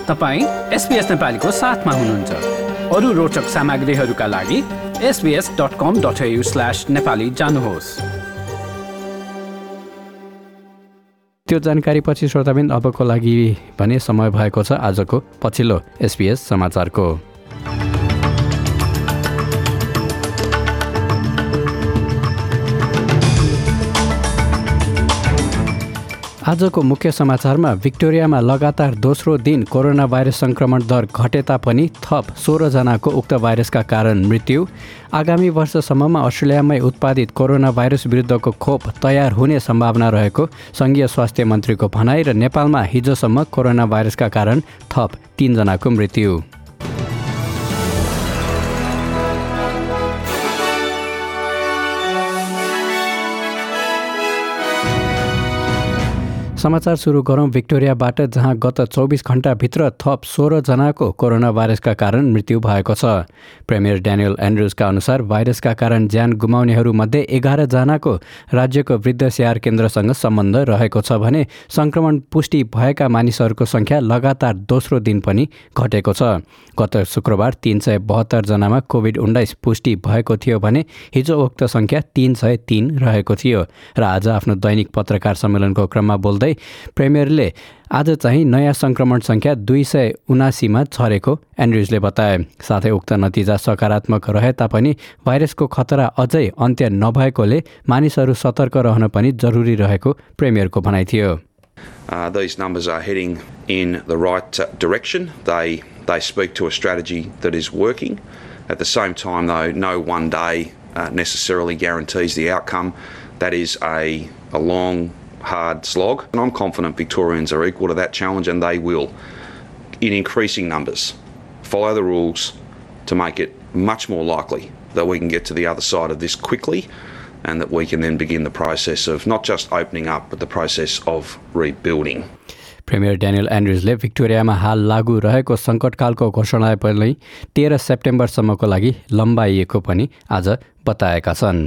तपाईं SBS नेपालीको साथमा हुनुहुन्छ। अरू रोचक सामग्रीहरूका लागि sbs.com.au/nepali जानुहोस्। त्यो जानकारी पछि श्रोताबिन अबको लागि भने समय भएको छ आजको पछिल्लो SBS समाचारको। आजको मुख्य समाचारमा भिक्टोरियामा लगातार दोस्रो दिन कोरोना भाइरस संक्रमण दर घटे तापनि थप 16 जनाको उक्त भाइरसका कारण मृत्यु, आगामी वर्षसम्ममा अस्ट्रेलियामै उत्पादित कोरोना भाइरस विरुद्धको खोप तयार हुने सम्भावना रहेको संघीय स्वास्थ्य मन्त्रीको भनाइ र नेपालमा हिजोसम्म कोरोना भाइरसका कारण थप 3 जनाको मृत्यु। समाचार सुरु गरौँ भिक्टोरियाबाट, जहाँ गत 24 घण्टाभित्र थप 16 जनाको कोरोना भाइरसका कारण मृत्यु भएको छ। प्रेमियर ड्यानियल एन्ड्रुजका अनुसार भाइरसका कारण ज्यान गुमाउनेहरूमध्ये 11 जनाको राज्यको वृद्ध स्याहार केन्द्रसँग सम्बन्ध रहेको छ भने संक्रमण पुष्टि भएका मानिसहरूको संख्या लगातार दोस्रो दिन पनि घटेको छ। गत शुक्रबार 372 जनामा कोभिड-19 पुष्टि भएको थियो भने हिजो उक्त संख्या 303 रहेको थियो। र आज आफ्नो दैनिक पत्रकार सम्मेलनको क्रममा बोल्दै प्रेमियरले आज चाहिँ नयाँ संक्रमण संख्या 279मा छरेको एन्ड्रुजले बताए। साथै उक्त नतिजा सकारात्मक रहे तापनि भाइरसको खतरा अझै अन्त्य नभएकोले मानिसहरू सतर्क रहन पनि जरुरी रहेको प्रेमियरको भनाइ थियो। These numbers are heading in the right direction. They speak to a strategy that is working. At the same time, though, no one day necessarily guarantees the outcome. That is a long, hard slog, and I'm confident Victorians are equal to that challenge, and they will, in increasing numbers, follow the rules to make it much more likely that we can get to the other side of this quickly, and that we can then begin the process of not just opening up, but the process of rebuilding. Premier Daniel एन्ड्रुजले भिक्टोरियामा हाल लागू रहेको सङ्कटकालको घोषणा पनि 13 सेप्टेम्बरसम्मको लागि लम्बाइएको पनि आज बताएका छन्।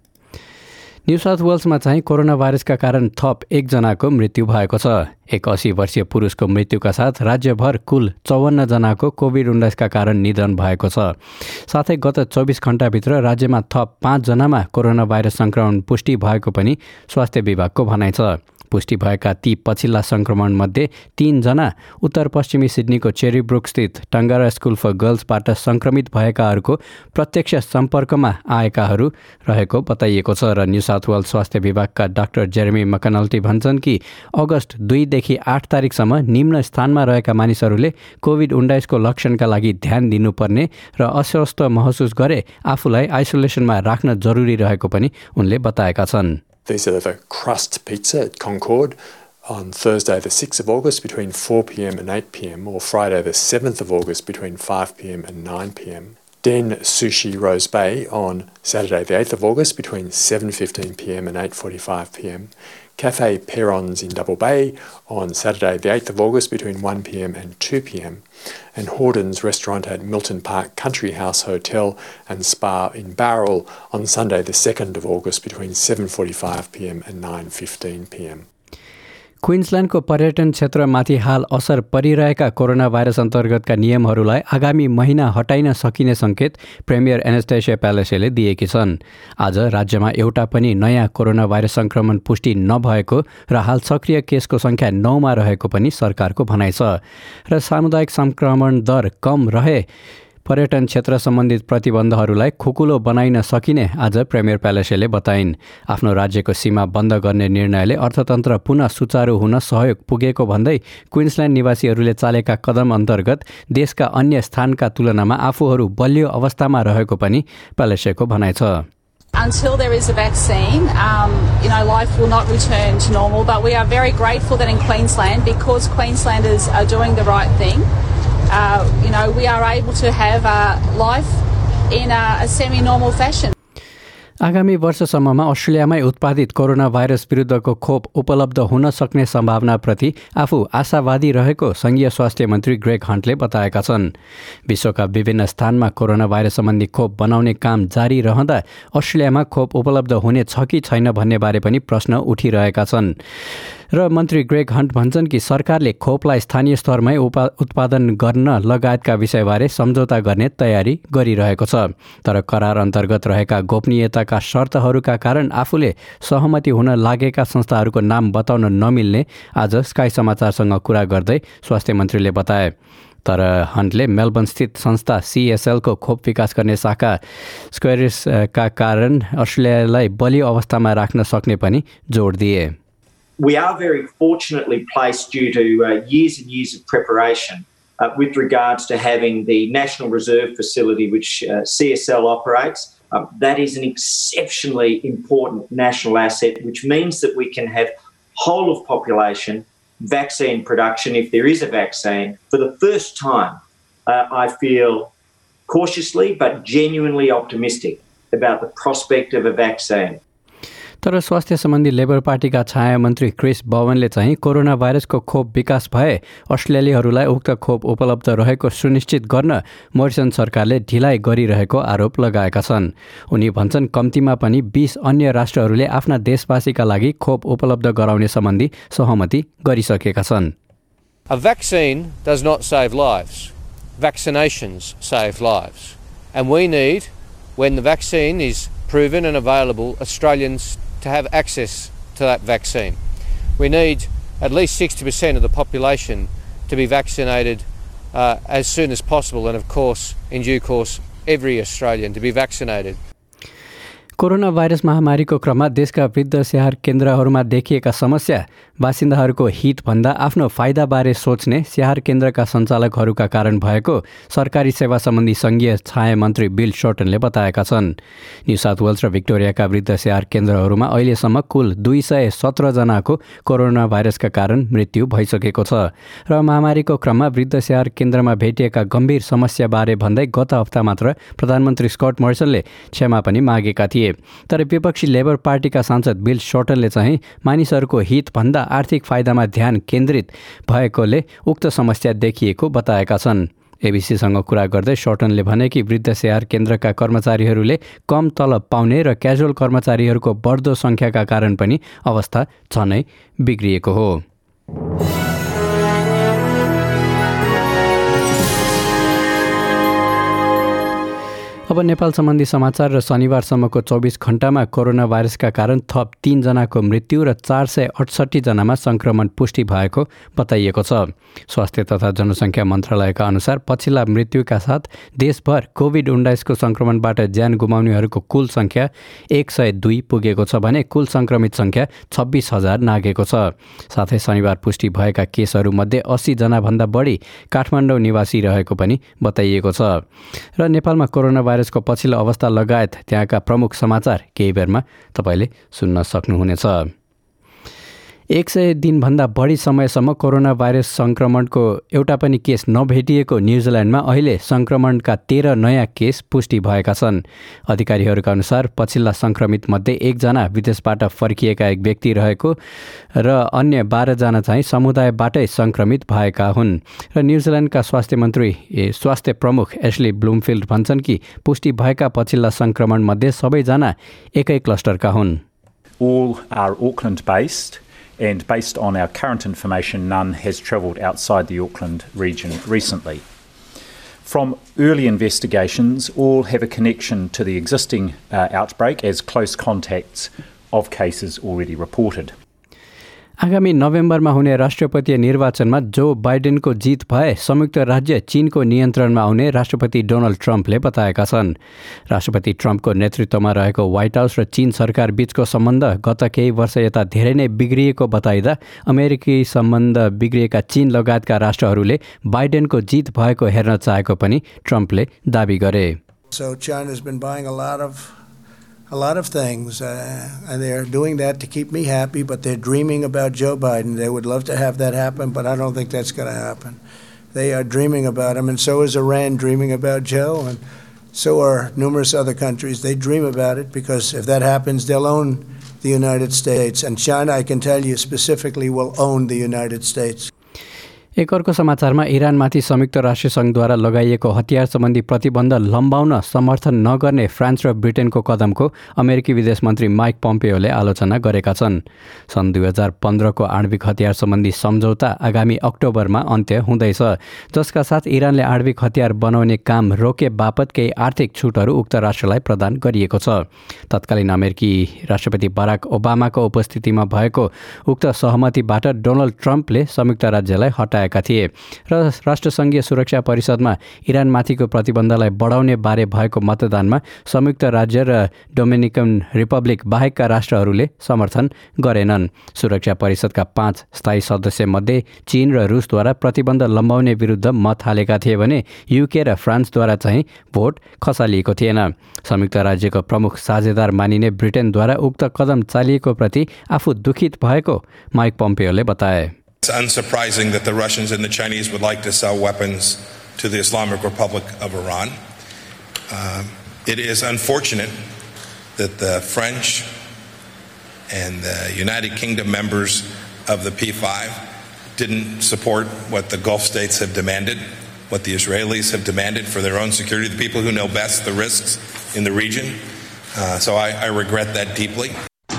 न्यू साउथ वेल्समा चाहिँ कोरोना भाइरसका कारण थप 1 जनाको मृत्यु भएको छ। एक 80 वर्षीय पुरुषको मृत्युका साथ राज्यभर कुल 54 जनाको कोभिड-19 का कारण निधन भएको छ। साथै गत 24 घण्टाभित्र राज्यमा थप 5 जनामा कोरोना भाइरस संक्रमण पुष्टि भएको पनि स्वास्थ्य विभागको भनाइ छ। पुष्टि भएका ती पछिल्ला संक्रमणमध्ये 3 जना उत्तर पश्चिमी सिडनीको चेरीब्रुक स्थित टङ्गारा स्कुल फर गर्ल्सबाट संक्रमित भएकाहरूको प्रत्यक्ष सम्पर्कमा आएकाहरू रहेको बताइएको छ। र न्यू साउथ वेल्स स्वास्थ्य विभागका डाक्टर जेरेमी मकनल्टी भन्छन् कि अगस्त 2 देखि 8 तारिकसम्म निम्न स्थानमा रहेका मानिसहरूले कोभिड-19 को लक्षणका लागि ध्यान दिनुपर्ने र अस्वस्थ महसुस गरे आफूलाई आइसोलेसनमा राख्न जरुरी रहेको पनि उनले बताएका छन्। These are the Crust Pizza at Concord on Thursday the 6th of August between 4 p.m. and 8 p.m. or Friday the 7th of August between 5 p.m. and 9 p.m. Den Sushi Rose Bay on Saturday the 8th of August between 7:15 p.m. and 8:45 p.m. Cafe Perrons in Double Bay on Saturday the 8th of August between 1 p.m. and 2 p.m. and Horden's restaurant at Milton Park Country House Hotel and Spa in Bowral on Sunday the 2nd of August between 7:45 p.m. and 9:15 p.m. क्विन्सल्यान्डको पर्यटन क्षेत्रमाथि हाल असर परिरहेका corona virus अन्तर्गतका नियमहरूलाई आगामी महिना हटाइन सकिने सङ्केत premier Anastasia प्यालेसीले दिएकी छन्। आज राज्यमा एउटा पनि नयाँ कोरोना भाइरस संक्रमण पुष्टि नभएको र हाल सक्रिय केसको संख्या 9मा रहेको पनि सरकारको भनाइ छ। र सामुदायिक संक्रमण दर कम रहे पर्यटन क्षेत्र सम्बन्धित प्रतिबन्धहरूलाई खुकुलो बनाइन सकिने आज प्रेमियर प्यालेसीले बताइन्। आफ्नो राज्यको सीमा बन्द गर्ने निर्णयले अर्थतन्त्र पुनः सुचारू हुन सहयोग पुगेको भन्दै क्विन्सल्यान्ड निवासीहरूले चालेका कदम अन्तर्गत देशका अन्य स्थानका तुलनामा आफूहरू बलियो अवस्थामा रहेको पनि प्यालेसीको भनाइ छ। Until there is a vaccine, life will not return to normal, but we are very grateful that in Queensland, because Queenslanders are doing the right thing, we are able to have life in a semi-normal fashion. आगामी वर्षसम्ममा अस्ट्रेलियामै उत्पादित corona virus विरुद्धको खोप उपलब्ध हुन सक्ने सम्भावनाप्रति आफू आशावादी रहेको संघीय स्वास्थ्य मन्त्री ग्रेग हन्टले बताएका छन्। विश्वका विभिन्न स्थानमा कोरोना भाइरस सम्बन्धी खोप बनाउने काम जारी रहँदा अस्ट्रेलियामा खोप उपलब्ध हुने छ कि छैन भन्ने बारे पनि प्रश्न उठिरहेका छन्। र मन्त्री ग्रेग हन्ट भन्छन् कि सरकारले खोपलाई स्थानीय स्तरमै उत्पादन गर्न लगायतका विषयबारे सम्झौता गर्ने तयारी गरिरहेको छ। तर करार अन्तर्गत रहेका गोपनीयताका शर्तहरूका कारण आफूले सहमति हुन लागेका संस्थाहरूको नाम बताउन नमिल्ने आज स्काई समाचारसँग कुरा गर्दै स्वास्थ्य मन्त्रीले बताए। तर हन्टले मेलबर्नस्थित संस्था CSLको खोप विकास गर्ने शाखा स्क्वेरिसका कारण अस्ट्रेलियालाई बलियो अवस्थामा राख्न सक्ने पनि जोड दिए। We are very fortunately placed due to years and years of preparation with regards to having the National Reserve Facility, which CSL operates. That is an exceptionally important national asset, which means that we can have whole of population vaccine production if there is a vaccine. For the first time, I feel cautiously but genuinely optimistic about the prospect of a vaccine. तर स्वास्थ्य सम्बन्धी labour पार्टीका छाया मन्त्री Chris बवनले चाहिँ corona भाइरसको खोप विकास भए अस्ट्रेलियालीहरूलाई उक्त खोप उपलब्ध रहेको सुनिश्चित गर्न मोरिसन सरकारले ढिलाइ गरिरहेको आरोप लगाएका छन्। उनी भन्छन् कम्तीमा पनि 20 अन्य राष्ट्रहरूले आफ्ना देशवासीका लागि खोप उपलब्ध गराउने सम्बन्धी सहमति गरिसकेका छन्। A vaccine does not save lives. Vaccinations save lives. And we need, when the vaccine is proven and available, Australians to have access to that vaccine. We need at least 60% of the population to be vaccinated as soon as possible, and of course, in due course, every Australian to be vaccinated. Corona virus महामारीको क्रममा देशका वृद्ध स्याहार केन्द्रहरूमा देखिएका समस्या बासिन्दाहरूको हितभन्दा आफ्नो फाइदाबारे सोच्ने स्याहार केन्द्रका सञ्चालकहरूका कारण भएको सरकारी सेवा सम्बन्धी संघीय छाया मन्त्री बिल शोर्टनले बताएका छन्। न्यू साउथ वेल्स र भिक्टोरियाका वृद्ध स्याहार केन्द्रहरूमा अहिलेसम्म कुल 217 जनाको कोरोना भाइरसका कारण मृत्यु भइसकेको छ र महामारीको क्रममा वृद्ध स्याहार केन्द्रमा भेटिएका गम्भीर समस्याबारे भन्दै गत हप्ता मात्र प्रधानमन्त्री स्कट मोरिसनले क्षमा पनि मागेका थिए। तर विपक्षी लेबर पार्टीका सांसद बिल शोर्टनले चाहिँ मानिसहरूको हितभन्दा आर्थिक फाइदामा ध्यान केन्द्रित भएकोले उक्त समस्या देखिएको बताएका छन्। एबीसीसँग कुरा गर्दै शोर्टनले भने कि वृद्ध स्याहार केन्द्रका कर्मचारीहरूले कम तलब पाउने र क्याजुअल कर्मचारीहरूको बढ्दो सङ्ख्याका कारण पनि अवस्था झनै बिग्रिएको हो। अब नेपाल सम्बन्धी समाचार र शनिबारसम्मको 24 घण्टामा कोरोना भाइरसका कारण थप 3 जनाको मृत्यु र 468 जनामा संक्रमण पुष्टि भएको बताइएको छ। स्वास्थ्य तथा जनसङ्ख्या मन्त्रालयका अनुसार पछिल्ला मृत्युका साथ देशभर कोभिड-19 को संक्रमणबाट ज्यान गुमाउनेहरूको कुल संख्या 102 पुगेको छ भने कुल संक्रमित संख्या 26,000 नागेको छ। साथै शनिबार पुष्टि भएका केसहरूमध्ये 80 जनाभन्दा बढी काठमाडौँ निवासी रहेको पनि बताइएको छ। र नेपालमा कोरोना भाइरसको पछिल्लो अवस्था लगायत त्यहाँका प्रमुख समाचार केही बेरमा तपाईले सुन्न सक्नुहुनेछ। 100 दिनभन्दा बढी समयसम्म कोरोना भाइरस संक्रमणको एउटा पनि केस नभेटिएको न्युजिल्यान्डमा अहिले संक्रमणका 13 नयाँ केस पुष्टि भएका छन्। अधिकारीहरूका अनुसार पछिल्ला संक्रमित मध्ये 1 जना विदेशबाट फर्किएका एक व्यक्ति रहेको र अन्य 12 जना चाहिँ समुदायबाटै संक्रमित भएका हुन्। र न्युजिल्यान्डका स्वास्थ्य प्रमुख एस्ली ब्लुमफिल्ड भन्छन् कि पुष्टि भएका पछिल्ला संक्रमण मध्ये सबैजना एकै क्लस्टरका हुन्। All are Auckland based. And based on our current information, none has travelled outside the Auckland region recently. From early investigations, all have a connection to the existing outbreak as close contacts of cases already reported. आगामी नोभेम्बरमा हुने राष्ट्रपतीय निर्वाचनमा जो बाइडेनको जित भए संयुक्त राज्य चीनको नियन्त्रणमा आउने राष्ट्रपति डोनाल्ड ट्रम्पले बताएका छन्। राष्ट्रपति ट्रम्पको नेतृत्वमा रहेको व्हाइट हाउस र चीन सरकार बीचको सम्बन्ध गत केही वर्ष यता धेरै नै बिग्रिएको बताइदा अमेरिकी सम्बन्ध बिग्रिएका चीन लगायतका राष्ट्रहरूले बाइडेनको जित भएको हेर्न चाहेको पनि ट्रम्पले दाबी गरे। So China's been buying a lot of things, and they're doing that to keep me happy, but they're dreaming about Joe Biden. They would love to have that happen, but I don't think that's going to happen. They are dreaming about him, and so is Iran dreaming about Joe, and so are numerous other countries. They dream about it because if that happens, they'll own the United States, and China, I can tell you specifically, will own the United States. एक अर्को समाचारमा इरानमाथि संयुक्त राष्ट्रसङ्घद्वारा लगाइएको हतियार सम्बन्धी प्रतिबन्ध लम्बाउन समर्थन नगर्ने फ्रान्स र ब्रिटेनको कदमको अमेरिकी विदेश मन्त्री माइक पम्पेओले आलोचना गरेका छन्। सन् 2015को आणविक हतियार सम्बन्धी सम्झौता आगामी अक्टोबरमा अन्त्य हुँदैछ, जसका साथ इरानले आणविक हतियार बनाउने काम रोके बापत केही आर्थिक छुटहरू उक्त राष्ट्रलाई प्रदान गरिएको छ। तत्कालीन अमेरिकी राष्ट्रपति बराक ओबामाको उपस्थितिमा भएको उक्त सहमतिबाट डोनाल्ड ट्रम्पले संयुक्त राज्यलाई हटाएका थिए र राष्ट्रसङ्घीय सुरक्षा परिषदमा इरानमाथिको प्रतिबन्धलाई बढाउने बारे भएको मतदानमा संयुक्त राज्य र डोमिनिकन रिपब्लिक बाहेकका राष्ट्रहरूले समर्थन गरेनन्। सुरक्षा परिषदका 5 स्थायी सदस्यमध्ये चीन र रुसद्वारा प्रतिबन्ध लम्बाउने विरुद्ध मत हालेका थिए भने युके र फ्रान्सद्वारा चाहिँ भोट खसालिएको थिएन। संयुक्त राज्यको प्रमुख साझेदार मानिने ब्रिटेनद्वारा उक्त कदम चालिएको प्रति आफू दुखित भएको माइक पम्पेओले बताए। It's unsurprising that the Russians and the Chinese would like to sell weapons to the Islamic Republic of Iran. It is unfortunate that the French and the United Kingdom members of the P5 didn't support what the Gulf states have demanded, what the Israelis have demanded for their own security, the people who know best the risks in the region. So I regret that deeply.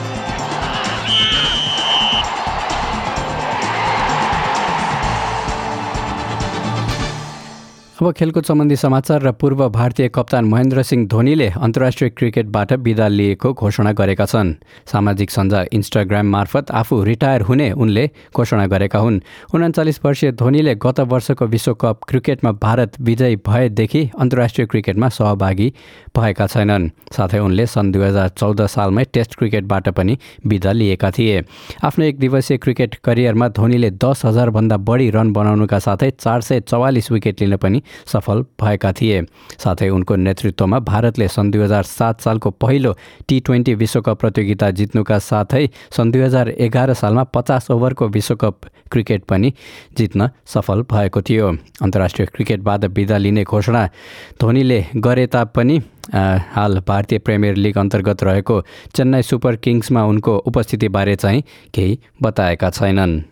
अब खेलकुद सम्बन्धी समाचार र पूर्व भारतीय कप्तान महेन्द्र सिंह धोनीले अन्तर्राष्ट्रिय क्रिकेटबाट बिदा लिएको घोषणा गरेका छन्। सामाजिक सञ्जाल इन्स्टाग्राम मार्फत आफू रिटायर हुने उनले घोषणा गरेका हुन्। 39 वर्षीय धोनीले गत वर्षको विश्वकप क्रिकेटमा भारत विजयी भएदेखि अन्तर्राष्ट्रिय क्रिकेटमा सहभागी भएका छैनन्। साथै उनले सन् 2014 सालमै टेस्ट क्रिकेटबाट पनि बिदा लिएका थिए। आफ्नो एक दिवसीय क्रिकेट करियरमा धोनीले 10,000 भन्दा बढी रन बनाउनुका साथै 444 विकेट लिन पनि सफल भएका थिए। साथै उनको नेतृत्वमा भारतले सन् 2007 सालको पहिलो T20 विश्वकप प्रतियोगिता जित्नुका साथै सन् 2011 सालमा 50 ओभरको विश्वकप क्रिकेट पनि जित्न सफल भएको थियो। अन्तर्राष्ट्रिय क्रिकेटबाट बिदा लिने घोषणा धोनीले गरे तापनि हाल भारतीय प्रिमियर लिग अन्तर्गत रहेको चेन्नई सुपर किङ्समा उनको उपस्थितिबारे चाहिँ केही बताएका छैनन्।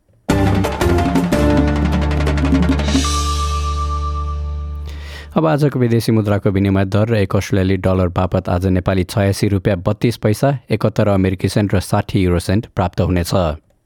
अब आजको विदेशी मुद्राको विनिमय दर र 1 अस्ट्रेलियाली डलर बापत आज नेपाली 86 रुपियाँ 32 पैसा, 71 अमेरिकी सेन्ट र 60 युरो सेन्ट प्राप्त हुनेछ।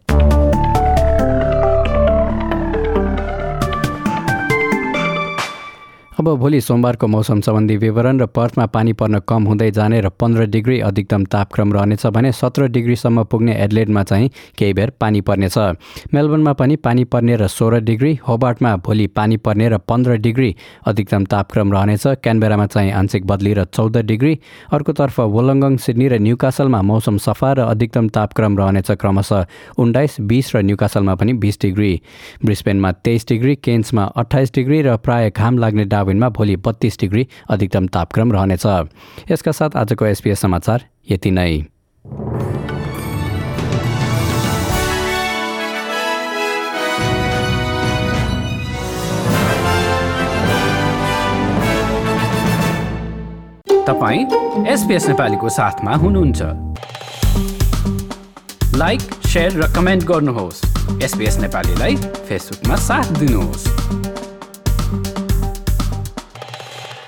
अब भोलि सोमबारको मौसम सम्बन्धी विवरण र पर्थमा पानी पर्न कम हुँदै जाने र 15 डिग्री अधिकतम तापक्रम रहनेछ भने 17 डिग्रीसम्म पुग्ने एडलेडमा चाहिँ केही बेर पानी पर्नेछ। मेलबर्नमा पनि पानी पर्ने र 16 डिग्री, होबार्टमा भोलि पानी पर्ने र 15 डिग्री अधिकतम तापक्रम रहनेछ। क्यानबेरामा चाहिँ आंशिक बदली र 14 डिग्री। अर्कोतर्फ वोलङ्गङ, सिडनी र न्युकासलमा मौसम सफा र अधिकतम तापक्रम रहनेछ क्रमशः 19, 20 र न्युकासलमा पनि 20 डिग्री। ब्रिस्बेनमा 23 डिग्री, केन्समा 28 डिग्री र प्राय घाम लाग्ने डार्विनमा भोलि 32 डिग्री अधिकतम तापक्रम रहनेछ। यसका साथ आजको SBS समाचार यति नै। तपाईं SBS नेपालीको साथमा हुनुहुन्छ। लाइक, शेयर र कमेन्ट गर्नुहोस्। SBS नेपालीलाई फेसबुकमा साथ दिनुहोस्।